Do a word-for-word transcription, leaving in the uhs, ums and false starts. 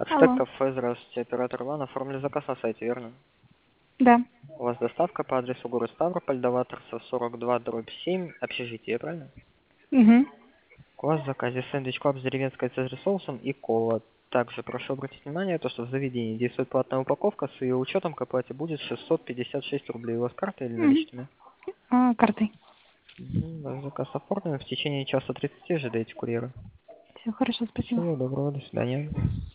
Алло. Архитект кафе, здравствуйте, оператор Иван, оформили заказ на сайте, верно? Да. У вас доставка по адресу город Ставрополь, Доваторцев, сорок два, дробь семь, общежитие, правильно? Угу. У вас в заказе сэндвич клаб с деревенской цезарь соусом и кола. Также прошу обратить внимание, то, что в заведении действует платная упаковка, с ее учетом к оплате будет шестьсот пятьдесят шесть рублей. У вас карта или Угу. наличными? А, картой. Угу, ваш заказ оформлен, в течение часа тридцати ожидайте курьера. Все хорошо, спасибо. Всего доброго, до свидания.